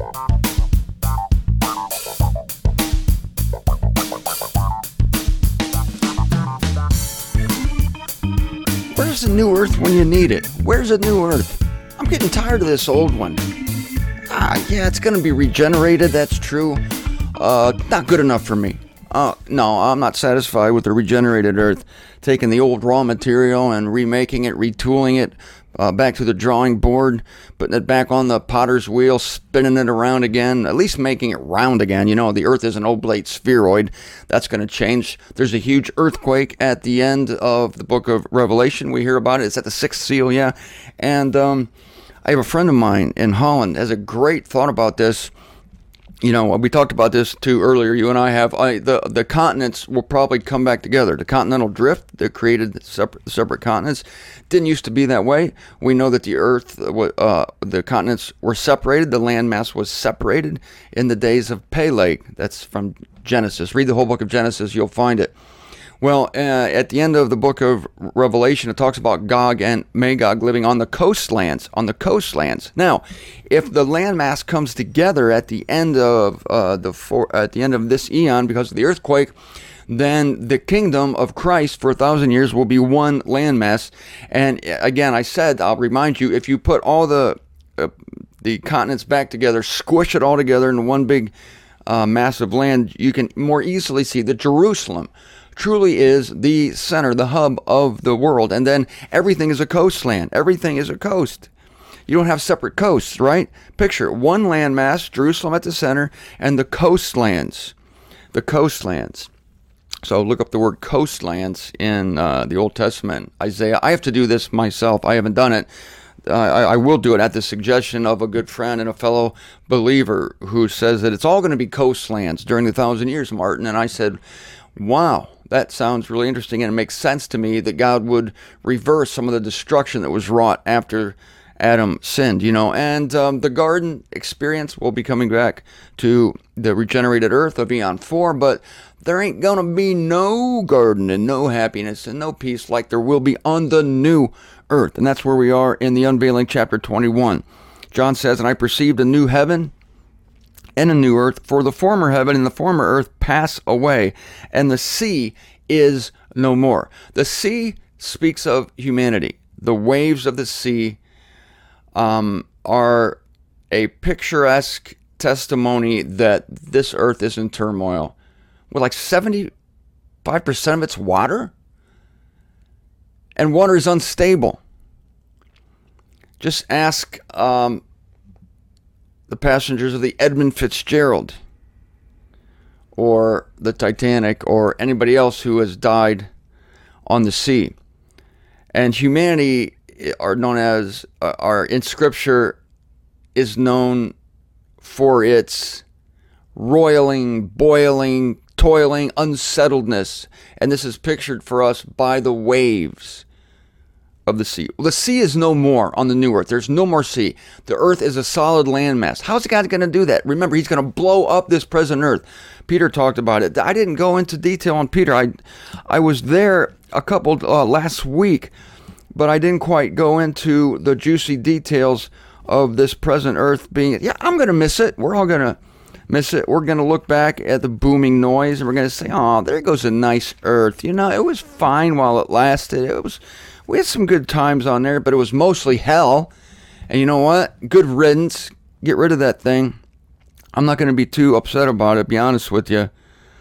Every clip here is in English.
Where's the new Earth when you need it? Where's the new Earth? I'm getting tired of this old one. Yeah, it's going to be regenerated, that's true. Not good enough for me. No, I'm not satisfied with the regenerated Earth. Taking the old raw material and remaking it, retooling it, back to the drawing board, putting it back on the potter's wheel, spinning it around again, at least making it round again. You know, the Earth is an oblate spheroid. That's going to change. There's a huge earthquake at the end of the book of Revelation. We hear about it. It's at the sixth seal, yeah. And I have a friend of mine in Holland has a great thought about this. You know, we talked about this too earlier. You and I have the continents will probably come back together. The continental drift that created separate continents didn't used to be that way. We know that the Earth, the continents were separated. The landmass was separated in the days of Peleg. That's from Genesis. Read the whole book of Genesis. You'll find it. Well, at the end of the book of Revelation, it talks about Gog and Magog living on the coastlands. Now, if the landmass comes together at the end of this eon because of the earthquake, then the kingdom of Christ for 1,000 years will be one landmass. And again, I'll remind you, if you put all the continents back together, squish it all together in one big massive land, you can more easily see that Jerusalem truly is the center, the hub of the world. And then everything is a coastland. Everything is a coast. You don't have separate coasts, right? Picture one landmass, Jerusalem at the center, and the coastlands. The coastlands. So look up the word coastlands in the Old Testament, Isaiah. I have to do this myself. I haven't done it. I will do it at the suggestion of a good friend and a fellow believer who says that it's all going to be coastlands during the 1,000 years, Martin. And I said, wow, that sounds really interesting, and it makes sense to me that God would reverse some of the destruction that was wrought after Adam sinned, you know. And the garden experience will be coming back to the regenerated earth of Eon 4, but there ain't going to be no garden and no happiness and no peace like there will be on the new earth. And that's where we are in the unveiling, chapter 21. John says, "And I perceived a new heaven and a new earth, for the former heaven and the former earth pass away, and the sea is no more." The sea speaks of humanity. The waves of the sea are a picturesque testimony that this earth is in turmoil. With like 75% of it's water, and water is unstable. Just ask the passengers of the Edmund Fitzgerald or the Titanic or anybody else who has died on the sea. And humanity in Scripture is known for its roiling, boiling, toiling, unsettledness. And this is pictured for us by the waves of the sea. Well, the sea is no more on the new earth. There's no more sea. The earth is a solid landmass. How's God going to do that? Remember, he's going to blow up this present earth. Peter talked about it. I didn't go into detail on Peter. I was there a couple last week, but I didn't quite go into the juicy details of this present earth being, I'm going to miss it. We're all going to miss it. We're going to look back at the booming noise and we're going to say, oh, there goes a nice earth. You know, it was fine while it lasted. We had some good times on there, but it was mostly hell. And you know what? Good riddance. Get rid of that thing. I'm not going to be too upset about it, be honest with you.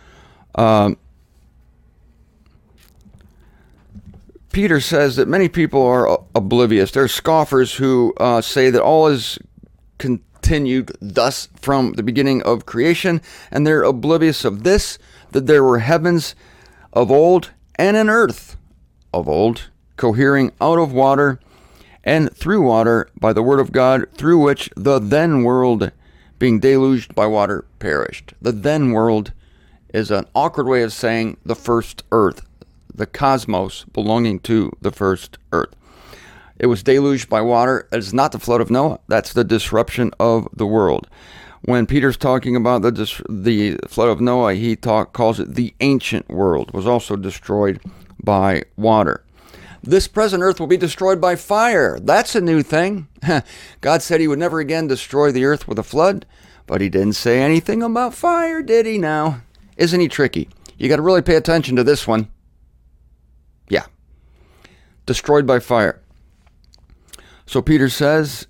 Peter says that many people are oblivious. There are scoffers who say that all is continued thus from the beginning of creation, and they're oblivious of this, that there were heavens of old and an earth of old, cohering out of water and through water by the word of God, through which the then world, being deluged by water, perished. The then world is an awkward way of saying the first earth, the cosmos belonging to the first earth. It was deluged by water. It's not the flood of Noah. That's the disruption of the world. When Peter's talking about the flood of Noah, he calls it the ancient world, was also destroyed by water. This present earth will be destroyed by fire. That's a new thing. God said he would never again destroy the earth with a flood, but he didn't say anything about fire, did he now? Isn't he tricky? You got to really pay attention to this one. Yeah. Destroyed by fire. So Peter says,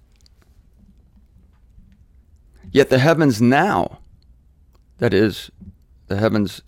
yet the heavens now, that is, the heavens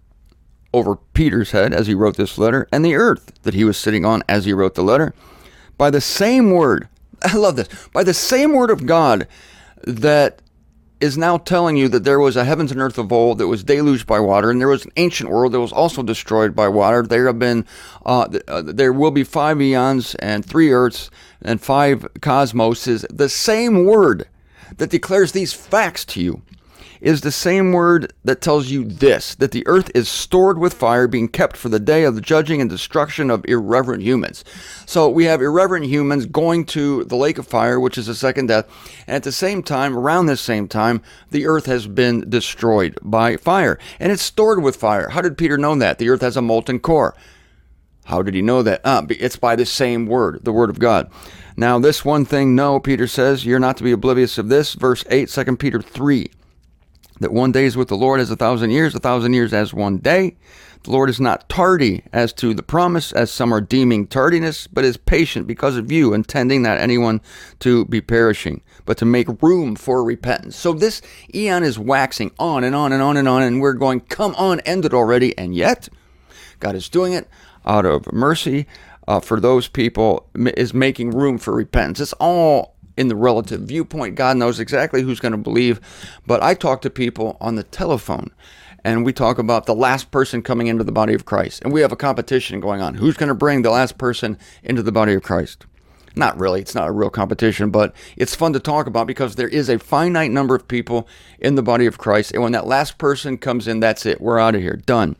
over Peter's head as he wrote this letter, and the earth that he was sitting on as he wrote the letter, by the same word, I love this, by the same word of God that is now telling you that there was a heavens and earth of old that was deluged by water, and there was an ancient world that was also destroyed by water. There have been, there will be 5 eons and 3 earths and 5 cosmoses. The same word that declares these facts to you is the same word that tells you this, that the earth is stored with fire, being kept for the day of the judging and destruction of irreverent humans. So we have irreverent humans going to the lake of fire, which is the second death. And at the same time, around this same time, the earth has been destroyed by fire. And it's stored with fire. How did Peter know that? The earth has a molten core. How did he know that? It's by the same word, the word of God. Now, this one thing, no, Peter says, you're not to be oblivious of this. Verse 8, 2 Peter 3. That 1 day is with the Lord as 1,000 years, 1,000 years as 1 day. The Lord is not tardy as to the promise, as some are deeming tardiness, but is patient because of you, intending not anyone to be perishing, but to make room for repentance. So this eon is waxing on and on and on and on, and we're going, come on, end it already. And yet, God is doing it out of mercy for those people, is making room for repentance. It's all in the relative viewpoint. God knows exactly who's going to believe. But I talk to people on the telephone, and we talk about the last person coming into the body of Christ. And we have a competition going on. Who's going to bring the last person into the body of Christ? Not really. It's not a real competition, but it's fun to talk about because there is a finite number of people in the body of Christ. And when that last person comes in, that's it. We're out of here. Done.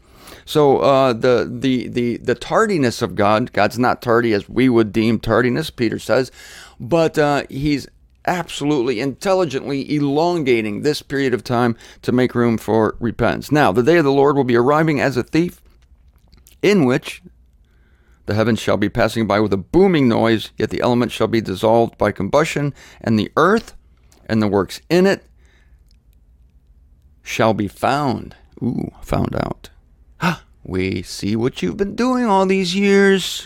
So the tardiness of God, God's not tardy as we would deem tardiness, Peter says, but he's absolutely intelligently elongating this period of time to make room for repentance. Now, the day of the Lord will be arriving as a thief, in which the heavens shall be passing by with a booming noise, yet the elements shall be dissolved by combustion, and the earth and the works in it shall be found. Found out. We see what you've been doing all these years.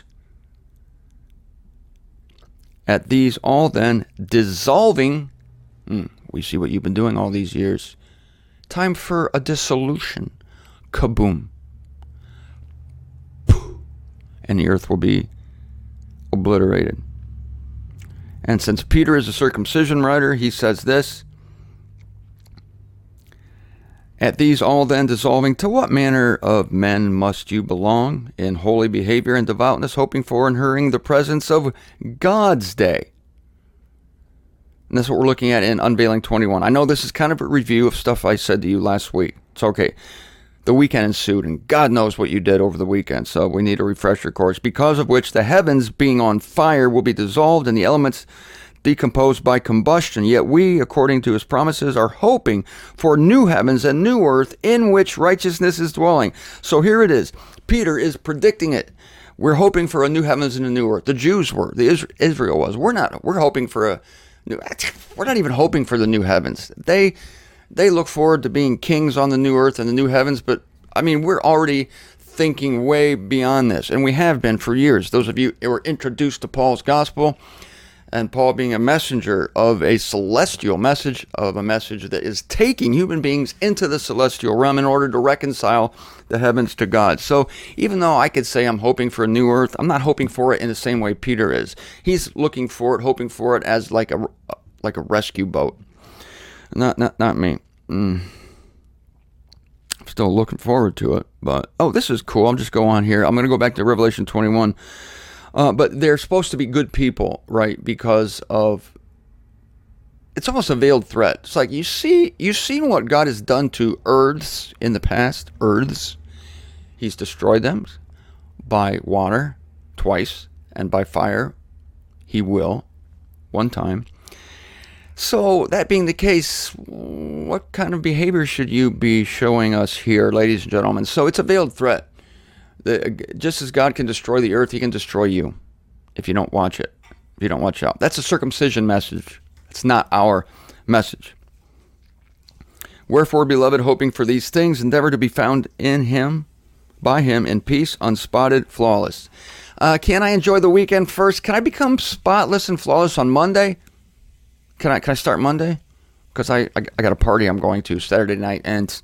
At these all then dissolving, we see what you've been doing all these years. Time for a dissolution. Kaboom. And the earth will be obliterated. And since Peter is a circumcision writer, he says this, at these all then dissolving, to what manner of men must you belong in holy behavior and devoutness, hoping for and hurrying the presence of God's day? And that's what we're looking at in Unveiling 21. I know this is kind of a review of stuff I said to you last week. It's okay. The weekend ensued, and God knows what you did over the weekend, so we need a refresher course, because of which the heavens being on fire will be dissolved, and the elements decomposed by combustion. Yet we, according to his promises, are hoping for new heavens and new earth in which righteousness is dwelling. So here it is. Peter is predicting it. We're hoping for a new heavens and a new earth. The Jews were. Israel was. We're not. We're hoping for a new. We're not even hoping for the new heavens. They look forward to being kings on the new earth and the new heavens. But I mean, we're already thinking way beyond this, and we have been for years. Those of you who were introduced to Paul's gospel, and Paul being a messenger of a celestial message, of a message that is taking human beings into the celestial realm in order to reconcile the heavens to God. So even though I could say I'm hoping for a new earth, I'm not hoping for it in the same way Peter is. He's looking for it, hoping for it as like a rescue boat. Not me. I'm still looking forward to it, but this is cool. I'll just go on here. I'm going to go back to Revelation 21. But they're supposed to be good people, right? Because of, it's almost a veiled threat. It's like, you've seen what God has done to earths in the past. Earths. He's destroyed them by water twice, and by fire he will one time. So that being the case, what kind of behavior should you be showing us here, ladies and gentlemen? So it's a veiled threat. Just as God can destroy the earth, he can destroy you if you don't watch it, if you don't watch out. That's a circumcision message. It's not our message. Wherefore, beloved, hoping for these things, endeavor to be found in him, by him, in peace, unspotted, flawless. Can I enjoy the weekend first? Can I become spotless and flawless on Monday? Can I start Monday? Because I got a party I'm going to Saturday night, and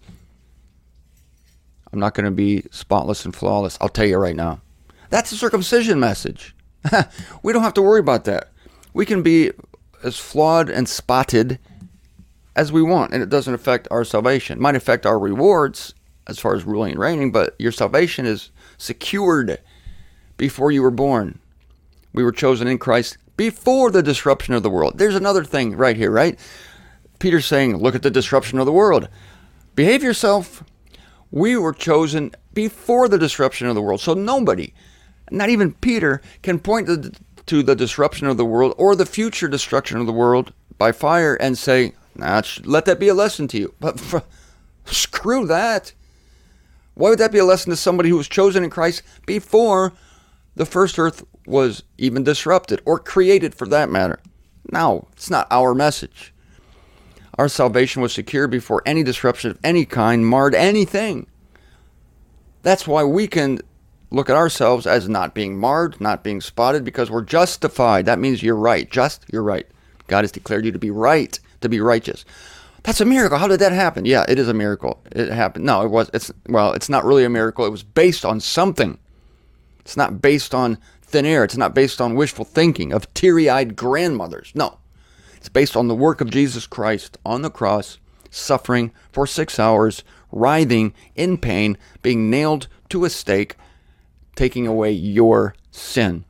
I'm not going to be spotless and flawless. I'll tell you right now. That's a circumcision message. We don't have to worry about that. We can be as flawed and spotted as we want, and it doesn't affect our salvation. It might affect our rewards as far as ruling and reigning, but your salvation is secured before you were born. We were chosen in Christ before the disruption of the world. There's another thing right here, right? Peter's saying, look at the disruption of the world. Behave yourself. We were chosen before the disruption of the world. So nobody, not even Peter, can point to the disruption of the world or the future destruction of the world by fire and say, let that be a lesson to you. But screw that. Why would that be a lesson to somebody who was chosen in Christ before the first earth was even disrupted or created, for that matter? No, it's not our message. Our salvation was secure before any disruption of any kind marred anything. That's why we can look at ourselves as not being marred, not being spotted, because we're justified. That means you're right. You're right. God has declared you to be right, to be righteous. That's a miracle. How did that happen? Yeah, it is a miracle. It happened. No, it's not really a miracle. It was based on something. It's not based on thin air. It's not based on wishful thinking of teary-eyed grandmothers. No. It's based on the work of Jesus Christ on the cross, suffering for 6 hours, writhing in pain, being nailed to a stake, taking away your sin.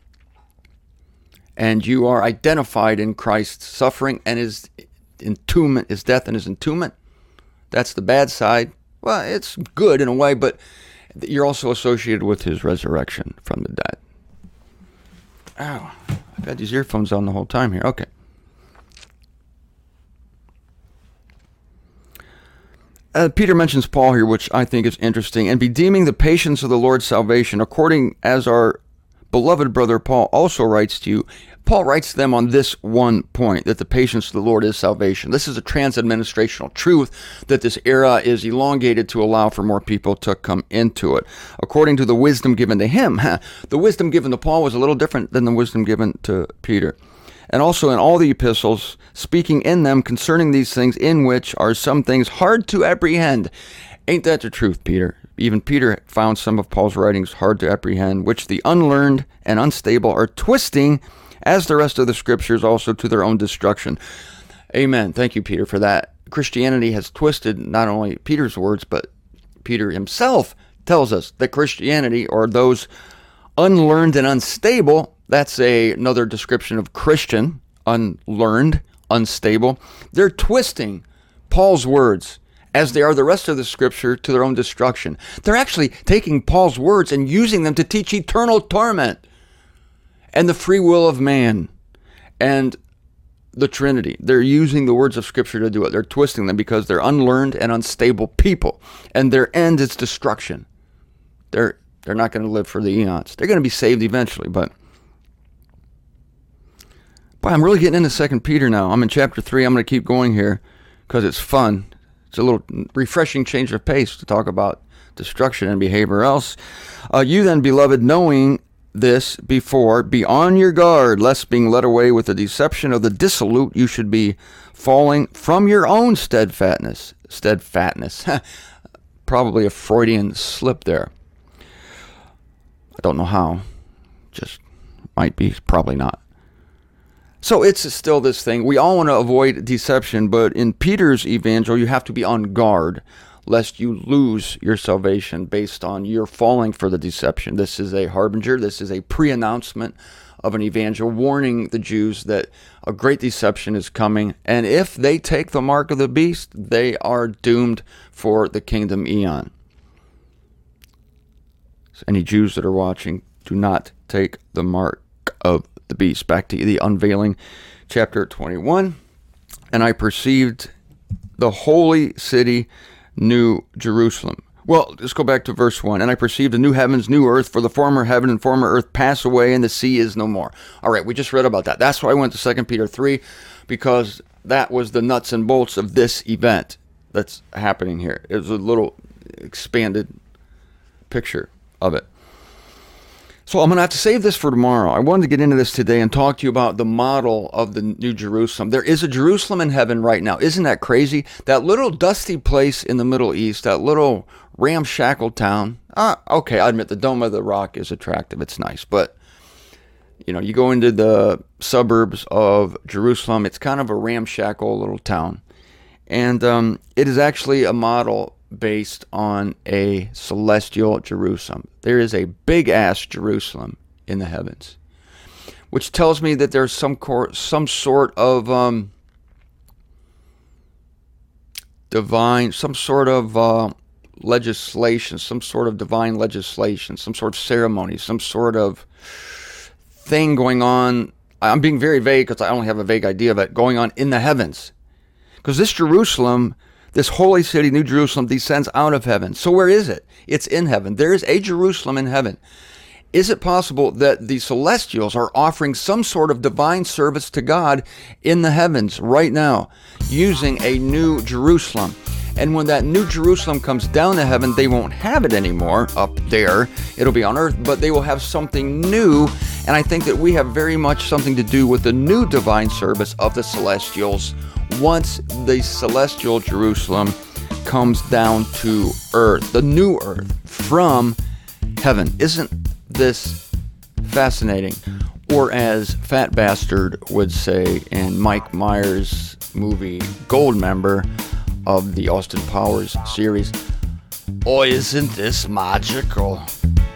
And you are identified in Christ's suffering and his entombment, his death and his entombment. That's the bad side. Well, it's good in a way, but you're also associated with his resurrection from the dead. Ow, I've had these earphones on the whole time here. Okay. Peter mentions Paul here, which I think is interesting. And be deeming the patience of the Lord's salvation, according as our beloved brother Paul also writes to you. Paul writes to them on this one point, that the patience of the Lord is salvation. This is a trans-administrational truth, that this era is elongated to allow for more people to come into it. According to the wisdom given to him, the wisdom given to Paul was a little different than the wisdom given to Peter. And also in all the epistles, speaking in them concerning these things, in which are some things hard to apprehend. Ain't that the truth, Peter? Even Peter found some of Paul's writings hard to apprehend, which the unlearned and unstable are twisting, as the rest of the scriptures, also to their own destruction. Amen. Thank you, Peter, for that. Christianity has twisted not only Peter's words, but Peter himself tells us that Christianity, or those unlearned and unstable, that's another description of Christian, unlearned, unstable. They're twisting Paul's words, as they are the rest of the scripture, to their own destruction. They're actually taking Paul's words and using them to teach eternal torment and the free will of man and the Trinity. They're using the words of scripture to do it. They're twisting them because they're unlearned and unstable people, and their end is destruction. They're not going to live for the eons. They're going to be saved eventually, but boy, I'm really getting into 2 Peter now. I'm in chapter 3. I'm going to keep going here because it's fun. It's a little refreshing change of pace to talk about destruction and behavior else. You then, beloved, knowing this before, be on your guard, lest being led away with the deception of the dissolute, you should be falling from your own steadfastness. Probably a Freudian slip there. I don't know how. Just might be, probably not. So it's still this thing. We all want to avoid deception, but in Peter's evangel, you have to be on guard lest you lose your salvation based on your falling for the deception. This is a harbinger. This is a pre-announcement of an evangel warning the Jews that a great deception is coming. And if they take the mark of the beast, they are doomed for the kingdom eon. So any Jews that are watching, do not take the mark of the beast. Back to the unveiling, chapter 21. And I perceived the holy city, New Jerusalem, Well, let's go back to verse 1. And I perceived a new heavens, new earth, for the former heaven and former earth pass away, and the sea is no more. All right, we just read about that. That's why I went to 2 Peter 3, because that was the nuts and bolts of this event that's happening here. It was a little expanded picture of it. So I'm going to have to save this for tomorrow. I wanted to get into this today and talk to you about the model of the New Jerusalem. There is a Jerusalem in heaven right now. Isn't that crazy? That little dusty place in the Middle East, that little ramshackle town. Okay, I admit the Dome of the Rock is attractive. It's nice. But, you go into the suburbs of Jerusalem. It's kind of a ramshackle little town. And it is actually a model based on a celestial Jerusalem. There is a big-ass Jerusalem in the heavens, which tells me that there's some sort of divine, some sort of legislation, some sort of divine legislation, some sort of ceremony, some sort of thing going on. I'm being very vague because I only have a vague idea of it going on in the heavens. Because this Jerusalem, this holy city, New Jerusalem, descends out of heaven. So where is it? It's in heaven. There is a Jerusalem in heaven. Is it possible that the celestials are offering some sort of divine service to God in the heavens right now, using a new Jerusalem? And when that new Jerusalem comes down to heaven, they won't have it anymore up there. It'll be on earth, but they will have something new. And I think that we have very much something to do with the new divine service of the celestials once the celestial Jerusalem comes down to earth, the new earth from heaven. Isn't this fascinating? Or as Fat Bastard would say in Mike Myers' movie Goldmember of the Austin Powers series, oh, isn't this magical?